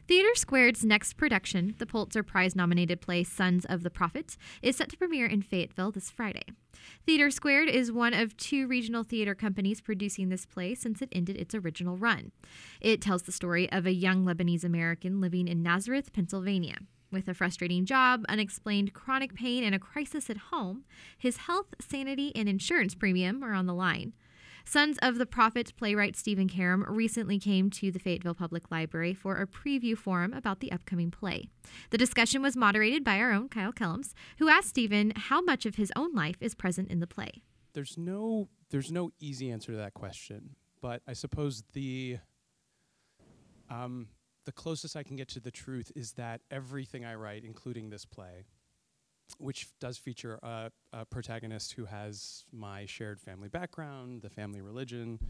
Theater Squared's next production, the Pulitzer Prize-nominated play Sons of the Prophet, is set to premiere in Fayetteville this Friday. Theater Squared is one of 2 regional theater companies producing this play since it ended its original run. It tells the story of a young Lebanese American living in Nazareth, Pennsylvania. With a frustrating job, unexplained chronic pain, and a crisis at home, his health, sanity, and insurance premium are on the line. Sons of the Prophet playwright Stephen Karam recently came to the Fayetteville Public Library for a preview forum about the upcoming play. The discussion was moderated by our own Kyle Kellums, who asked Stephen how much of his own life is present in the play. There's no easy answer to that question, but I suppose the closest I can get to the truth is that everything I write, including this play, which does feature a protagonist who has my shared family background, the family religion,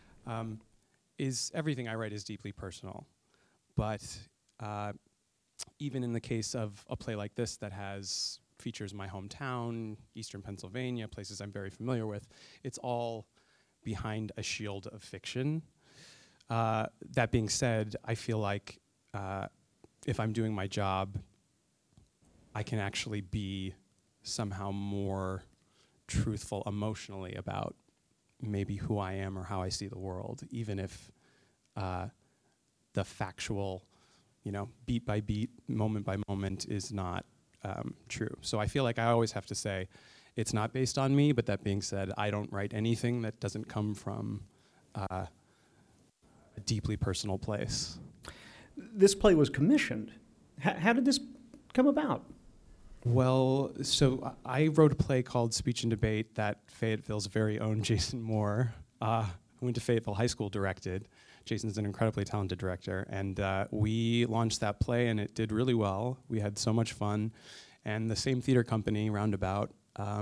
is everything I write is deeply personal. But even in the case of a play like this that features my hometown, Eastern Pennsylvania, places I'm very familiar with, it's all behind a shield of fiction. That being said, I feel like if I'm doing my job, I can actually be somehow more truthful emotionally about maybe who I am or how I see the world, even if the factual, beat by beat, moment by moment is not true. So I feel like I always have to say it's not based on me, but that being said, I don't write anything that doesn't come from a deeply personal place. This play was commissioned. How did this come about? Well, so I wrote a play called Speech and Debate that Fayetteville's very own Jason Moore, who went to Fayetteville High School, directed. Jason's an incredibly talented director, and we launched that play, and it did really well. We had so much fun, and the same theater company, Roundabout,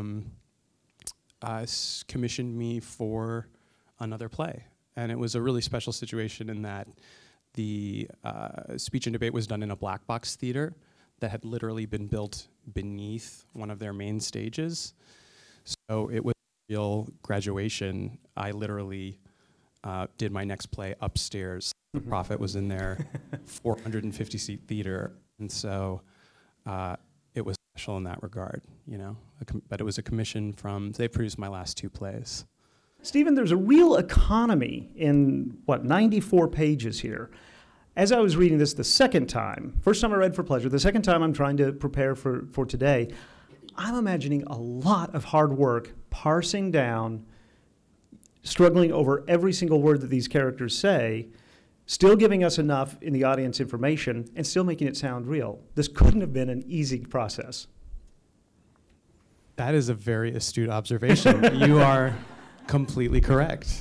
commissioned me for another play, and it was a really special situation in that the Speech and Debate was done in a black box theater that had literally been built beneath one of their main stages. So it was a real graduation. I literally did my next play upstairs. The Prophet was in their 450-seat theater, and so it was special in that regard, but it was a commission they produced my last 2 plays. Stephen, there's a real economy in, 94 pages here. As I was reading this the second time, first time I read for pleasure, the second time I'm trying to prepare for today, I'm imagining a lot of hard work parsing down, struggling over every single word that these characters say, still giving us enough in the audience information, and still making it sound real. This couldn't have been an easy process. That is a very astute observation. You are completely correct.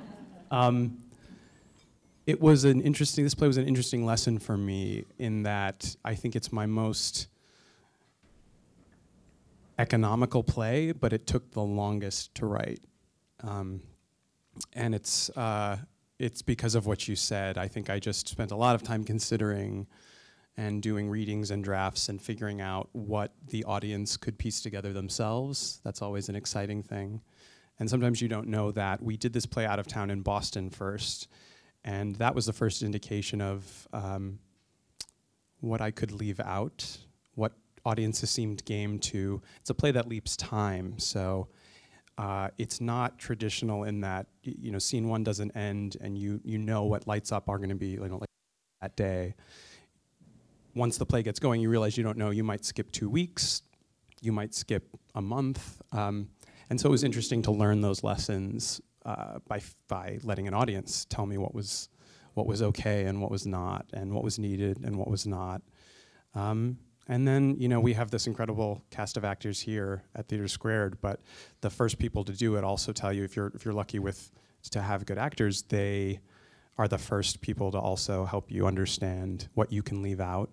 This play was an interesting lesson for me in that I think it's my most economical play, but it took the longest to write. And it's because of what you said. I think I just spent a lot of time considering and doing readings and drafts and figuring out what the audience could piece together themselves. That's always an exciting thing. And sometimes you don't know that. We did this play out of town in Boston first, and that was the first indication of what I could leave out, what audiences seemed game to. It's a play that leaps time, so it's not traditional in that scene 1 doesn't end, and you know what lights up are going to be like that day. Once the play gets going, you realize you don't know. You might skip 2 weeks, you might skip a month, and so it was interesting to learn those lessons by letting an audience tell me what was okay and what was not, and what was needed and what was not. And then, we have this incredible cast of actors here at Theater Squared, but the first people to do it also tell you, if you're lucky to have good actors, they are the first people to also help you understand what you can leave out.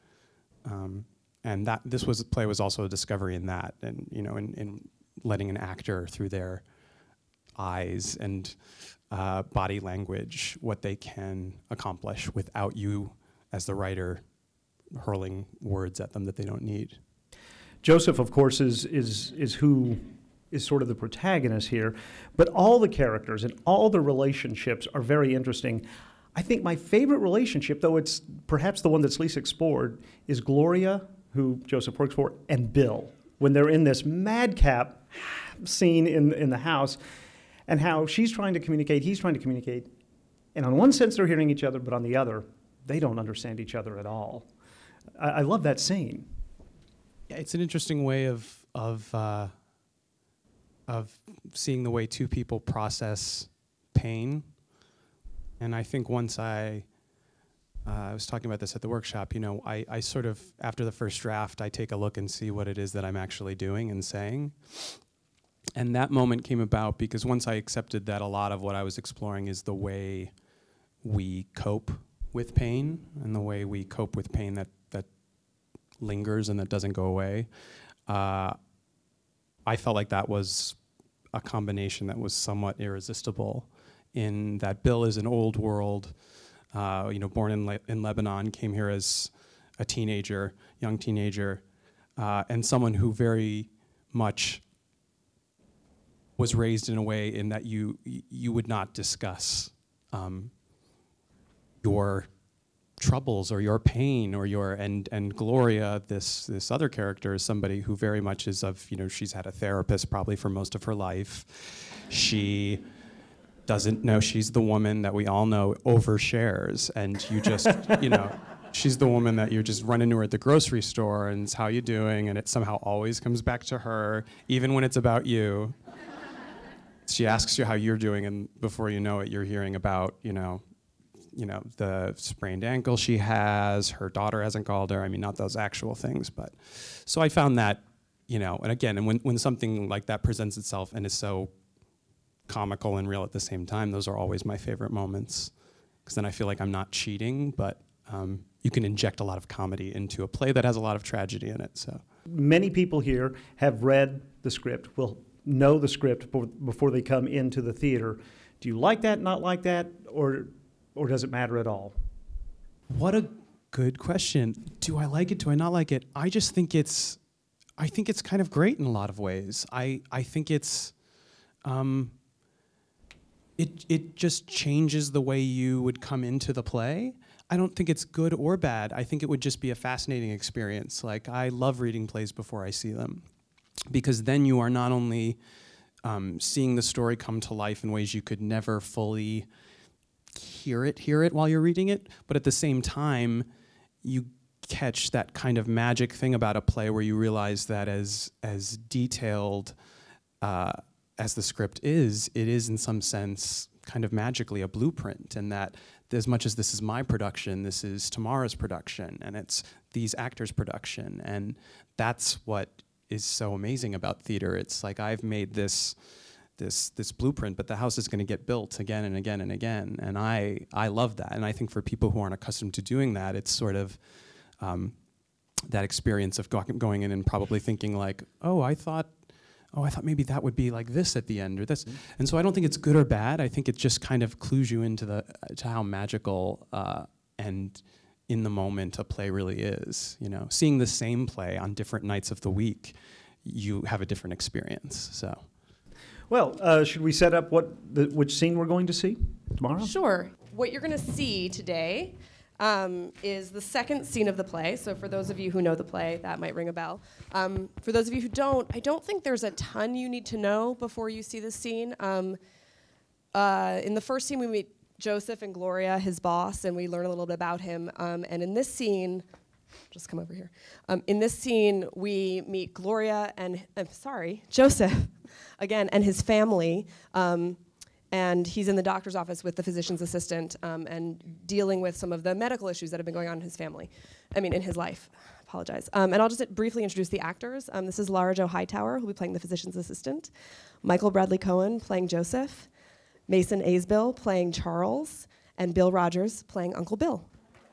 And this play was also a discovery in that, and in letting an actor through their eyes and body language, what they can accomplish without you as the writer hurling words at them that they don't need. Joseph, of course, is who is sort of the protagonist here, but all the characters and all the relationships are very interesting. I think my favorite relationship, though it's perhaps the one that's least explored, is Gloria, who Joseph works for, and Bill, when they're in this madcap scene in the house, and how she's trying to communicate, he's trying to communicate, and on one sense they're hearing each other, but on the other, they don't understand each other at all. I love that scene. Yeah, it's an interesting way of seeing the way two people process pain. And I think once I was talking about this at the workshop, I sort of, after the first draft, I take a look and see what it is that I'm actually doing and saying. And that moment came about because once I accepted that a lot of what I was exploring is the way we cope with pain and the way we cope with pain that lingers and that doesn't go away, I felt like that was a combination that was somewhat irresistible, in that Bill is an old world, born in Lebanon, came here as a teenager, young teenager, and someone who very much was raised in a way in that you would not discuss your troubles or your pain or and Gloria, this other character, is somebody who very much is of, she's had a therapist probably for most of her life. She doesn't know she's the woman that we all know overshares, and you just, she's the woman that you just run into her at the grocery store and it's how you doing, and it somehow always comes back to her, even when it's about you. She asks you how you're doing, and before you know it, you're hearing about, the sprained ankle she has, her daughter hasn't called her. I mean, not those actual things, but. So I found that, and again, when something like that presents itself and is so comical and real at the same time, those are always my favorite moments, because then I feel like I'm not cheating, but you can inject a lot of comedy into a play that has a lot of tragedy in it. So many people here have read the script, will know the script before they come into the theater. Do you like that, not like that, or does it matter at all? What a good question. Do I like it? Do I not like it? I just think it's kind of great in a lot of ways. I think it's it just changes the way you would come into the play. I don't think it's good or bad. I think it would just be a fascinating experience. Like, I love reading plays before I see them, because then you are not only seeing the story come to life in ways you could never fully hear it while you're reading it, but at the same time, you catch that kind of magic thing about a play where you realize that as detailed as the script is, it is in some sense kind of magically a blueprint, and that as much as this is my production, this is Tamara's production, and it's these actors' production, and that's what is so amazing about theater. It's like, I've made this blueprint, but the house is going to get built again and again and again, and I love that. And I think for people who aren't accustomed to doing that, it's sort of that experience of going in and probably thinking like, I thought maybe that would be like this at the end or this. And so I don't think it's good or bad. I think it just kind of clues you into to how magical and in the moment a play really is. Seeing the same play on different nights of the week, you have a different experience. So. Well, should we set up which scene we're going to see tomorrow? Sure. What you're going to see today is the second scene of the play. So for those of you who know the play, that might ring a bell. For those of you who don't, I don't think there's a ton you need to know before you see this scene. In the first scene, we meet Joseph and Gloria, his boss, and we learn a little bit about him. And in this scene, just come over here. In this scene, we meet Gloria and, Joseph, again, and his family. And he's in the doctor's office with the physician's assistant and dealing with some of the medical issues that have been going on in his family. In his life. Apologize. And I'll just briefly introduce the actors. This is Lara Jo Hightower, who'll be playing the physician's assistant. Michael Bradley Cohen playing Joseph. Mason Aisbill playing Charles. And Bill Rogers playing Uncle Bill.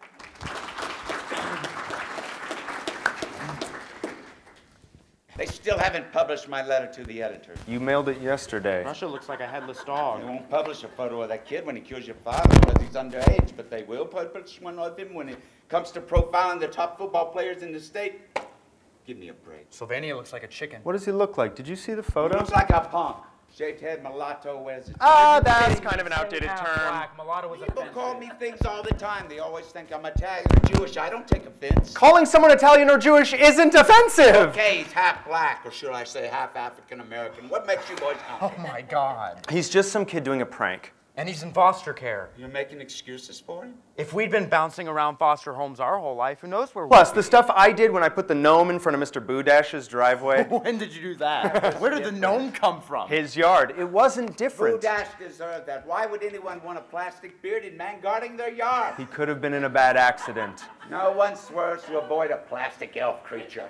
They still haven't published my letter to the editor. You mailed it yesterday. Russia looks like a headless dog. They won't publish a photo of that kid when he kills your father because he's underage, but they will publish one of him when it comes to profiling the top football players in the state. Give me a break. Sylvania looks like a chicken. What does he look like? Did you see the He photo? looks like a punk. Shaved head, mulatto, wears it. That's kind of an outdated Half term. black. Mulatto was People offensive. call me things all the time. They always think I'm Italian or Jewish. I don't take offense. Calling someone Italian or Jewish isn't offensive. Okay, he's half black, or should I say half African American. What makes you boys Oh my God. He's just some kid doing a prank. And he's in foster care. You're making excuses for him? If we'd been bouncing around foster homes our whole life, who knows where Plus, we'd the stuff I did when I put the gnome in front of Mr. Boodash's driveway. be. When did you do that? Where did the gnome come from? His yard. It wasn't Who different. Dash deserved that? Why would anyone want a plastic bearded man guarding their yard? He could have been in a bad accident. No one swears to avoid a plastic elf creature.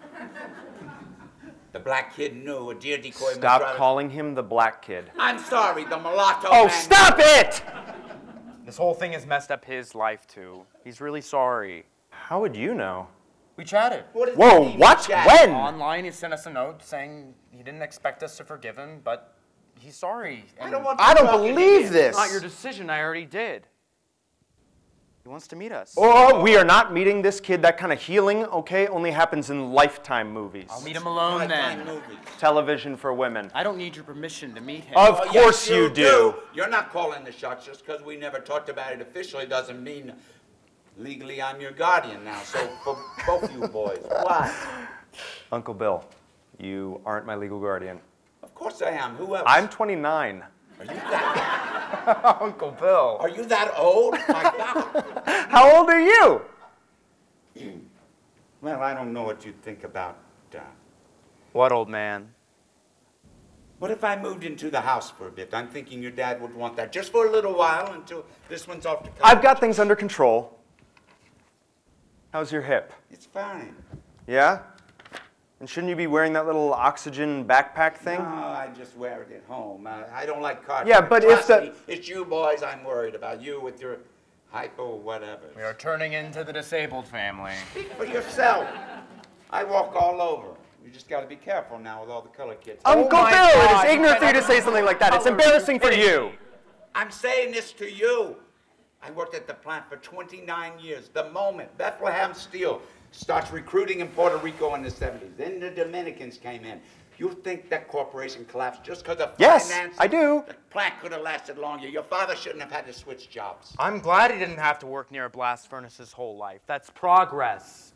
The black kid knew a deer decoy. Stop calling him the black kid. I'm sorry, the mulatto Oh, man. stop it! This whole thing has messed up his life, too. He's really sorry. How would you know? We chatted. What does Whoa, that mean, what? Jack? When? Online, he sent us a note saying he didn't expect us to forgive him, but he's sorry. I don't want I you don't talking to believe him. this. It's not your decision. I already did. He wants to meet us. Oh, we are not meeting this kid. That kind of healing, okay, only happens in Lifetime movies. I'll meet him alone Lifetime then. movies. Television for women. I don't need your permission to meet him. Of Oh, course yes, you do. You're not calling the shots just because we never talked about it officially doesn't mean legally I'm your guardian now. So for both you boys, what? Uncle Bill, you aren't my legal guardian. Of course I am. Who else? I'm 29. Are you that? Uncle Bill. Are you that old? My God. How old are you? Well, I don't know what you think about. What, old man? What if I moved into the house for a bit? I'm thinking your dad would want that just for a little while until this one's off to college. I've got things under control. How's your hip? It's fine. Yeah? And shouldn't you be wearing that little oxygen backpack thing? No, I just wear it at home. I don't like cards. Yeah, but if Trust the- me, it's you boys I'm worried about. You with your hypo whatever. We are turning into the disabled family. Speak for yourself. I walk all over. You just got to be careful now with all the color kids. Uncle my Bill, God, it is ignorant for you to you say something like that. It's How are you embarrassing for kidding you. me? I'm saying this to you. I worked at the plant for 29 years. The moment Bethlehem Steel starts recruiting in Puerto Rico in the 70s, then the Dominicans came in. You think that corporation collapsed just because of Yes, finance? I do. The plant could have lasted longer. Your father shouldn't have had to switch jobs. I'm glad he didn't have to work near a blast furnace his whole life. That's progress.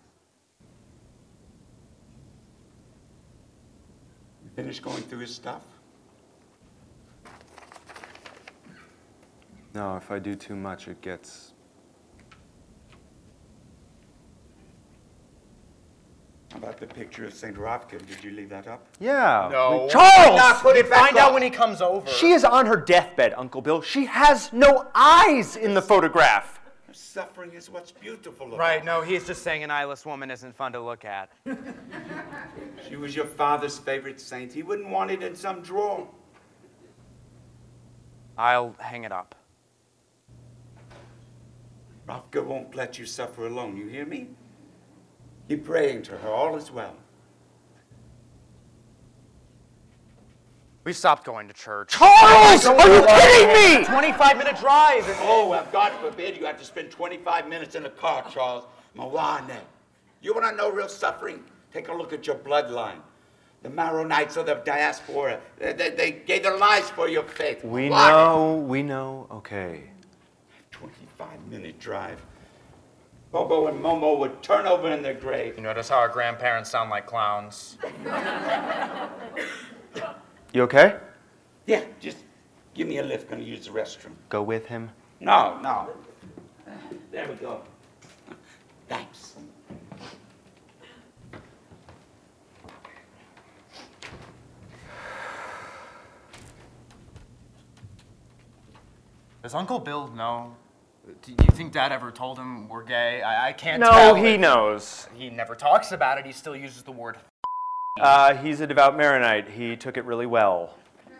Finished going through his stuff? No, if I do too much, it gets... How about the picture of St. Ravka? Did you leave that up? Yeah. No. Charles! Now put it back Find out up. when he comes over. She is on her deathbed, Uncle Bill. She has no eyes in the photograph. Suffering is what's beautiful about Right, it. no, he's just saying an eyeless woman isn't fun to look at. She was your father's favorite saint. He wouldn't want it in some drawer. I'll hang it up. Ravka won't let you suffer alone, you hear me? Keep praying to her, all is well. We stopped going to church. Charles! Are you kidding me? 25-minute drive. Oh, well, God forbid you have to spend 25 minutes in a car, Charles. Mawane. You want to know real suffering? Take a look at your bloodline. The Maronites of the diaspora. They gave their lives for your faith. We Mawane. know, okay. 25-minute drive. Bobo and Momo would turn over in their grave. You notice how our grandparents sound like clowns? You okay? Yeah, just give me a lift. Gonna use the restroom. Go with him. No. There we go. Thanks. Does Uncle Bill know? Do you think Dad ever told him we're gay? I can't No, tell. he if- knows. He never talks about it. He still uses the word. He's a devout Maronite. He took it really well.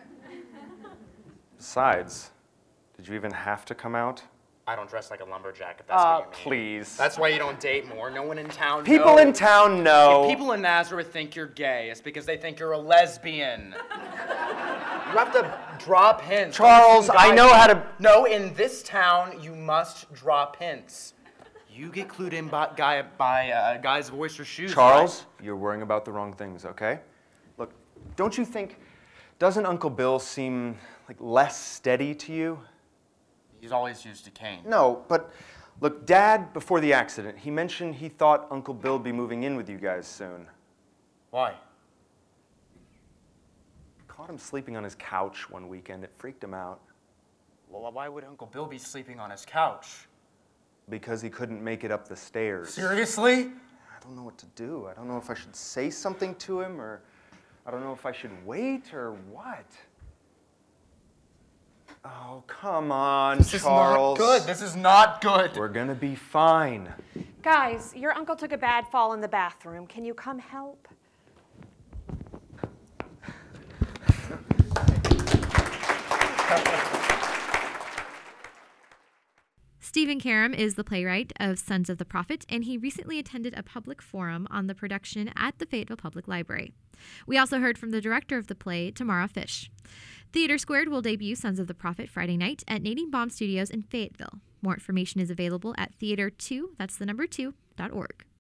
Besides, did you even have to come out? I don't dress like a lumberjack, if that's what you mean. Please. That's why you don't date more. No one in town People knows. in town know. If people in Nazareth think you're gay, it's because they think you're a lesbian. You have to drop hints. Charles, Some I guy- know how to... No, in this town, you must drop hints. You get clued in by a guy's voice or shoes. Charles, you're worrying about the wrong things, okay? Look, don't you think Doesn't Uncle Bill seem like less steady to you? He's always used a cane. No, but look, Dad, before the accident, he mentioned he thought Uncle Bill'd be moving in with you guys soon. Why? Caught him sleeping on his couch one weekend. It freaked him out. Well, why would Uncle Bill be sleeping on his couch? Because he couldn't make it up the stairs. Seriously? I don't know what to do. I don't know if I should say something to him, or I don't know if I should wait, or what. Oh, come on, Charles. This is not good. This is not good. We're gonna be fine. Guys, your uncle took a bad fall in the bathroom. Can you come help? Stephen Karam is the playwright of Sons of the Prophet, and he recently attended a public forum on the production at the Fayetteville Public Library. We also heard from the director of the play, Tamara Fish. Theater Squared will debut Sons of the Prophet Friday night at Nadine Baum Studios in Fayetteville. More information is available at theater2, that's the number 2.org.